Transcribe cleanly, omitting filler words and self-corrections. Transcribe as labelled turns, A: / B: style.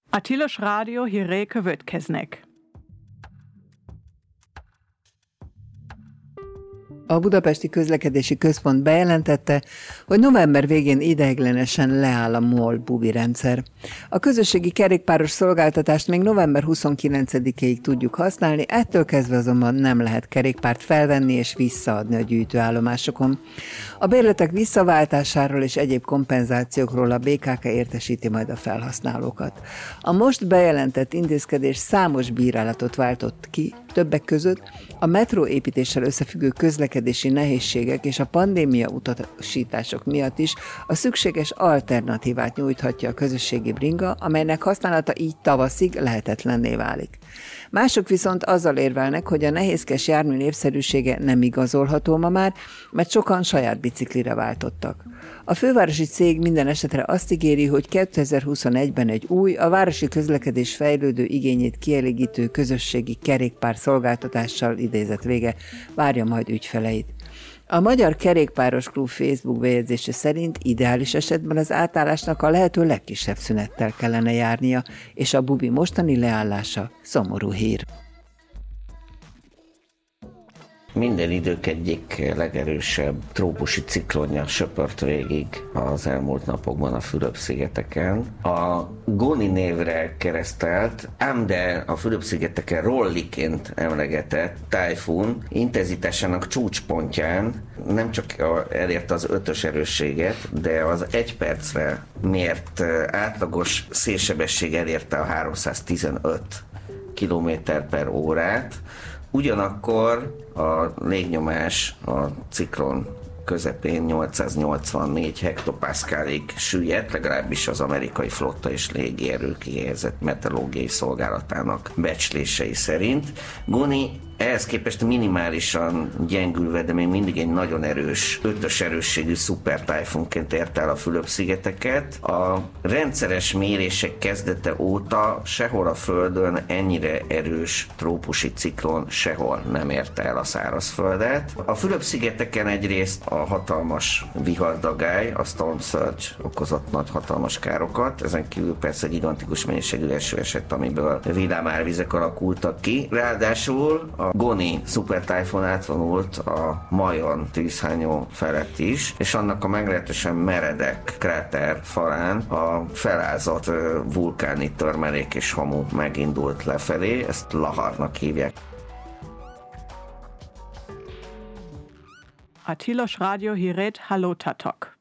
A: A Tilos Rádió hírei következnek.
B: A Budapesti Közlekedési Központ bejelentette, hogy november végén ideiglenesen leáll a MOL bubi rendszer. A közösségi kerékpáros szolgáltatást még november 29-ig tudjuk használni, ettől kezdve azonban nem lehet kerékpárt felvenni és visszaadni a gyűjtőállomásokon. A bérletek visszaváltásáról és egyéb kompenzációkról a BKK értesíti majd a felhasználókat. A most bejelentett intézkedés számos bírálatot váltott ki, többek között a metróépítéssel összefüggő közlekedési nehézségek és a pandémia utasítások miatt is a szükséges alternatívát nyújthatja a közösségi bringa, amelynek használata így tavaszig lehetetlenné válik. Mások viszont azzal érvelnek, hogy a nehézkes jármű népszerűsége nem igazolható ma már, mert sokan saját biciklire váltottak. A fővárosi cég minden esetre azt ígéri, hogy 2021-ben egy új, a városi közlekedés fejlődő igényét kielégítő közösségi kerékpár szolgáltatással idézett vége várja majd ügyfeleit. A Magyar Kerékpáros Klub Facebook bejegyzése szerint ideális esetben az átállásnak a lehető legkisebb szünettel kellene járnia, és a bubi mostani leállása szomorú hír.
C: Minden idők egyik legerősebb trópusi ciklonja söpört végig az elmúlt napokban a Fülöp-szigeteken. A Goni névre keresztelt, ám de a Fülöp-szigeteken Rolliként emlegetett tájfun intenzitásának csúcspontján nem csak elérte az 5-ös erősséget, de az 1 percre mért átlagos szélsebesség elérte a 315 km/órát. Ugyanakkor a légnyomás a ciklon közepén 884 hektopaszkálig süllyedt, legalábbis az amerikai flotta és légierő kihelyezett meteorológiai szolgálatának becslései szerint. Goni ehhez képest minimálisan gyengülve, de még mindig egy nagyon erős, 5-ös erősségű szupertájfunként ért el a Fülöp-szigeteket. A rendszeres mérések kezdete óta sehol a Földön ennyire erős trópusi ciklon sehol nem érte el a szárazföldet. A Fülöp-szigeteken egyrészt a hatalmas vihardagály, a Storm Surge okozott nagy hatalmas károkat, ezen kívül persze egy gigantikus mennyiségű eső esett, amiből villámárvizek alakultak ki. Ráadásul a Goni szupertájfun átvonult a Mayon tűzhányó felett is, és annak a meglehetősen meredek kráter falán a felázott vulkáni törmelék és hamu megindult lefelé, ezt Laharnak hívják.
A: A Tilos Rádió hírét hallottak.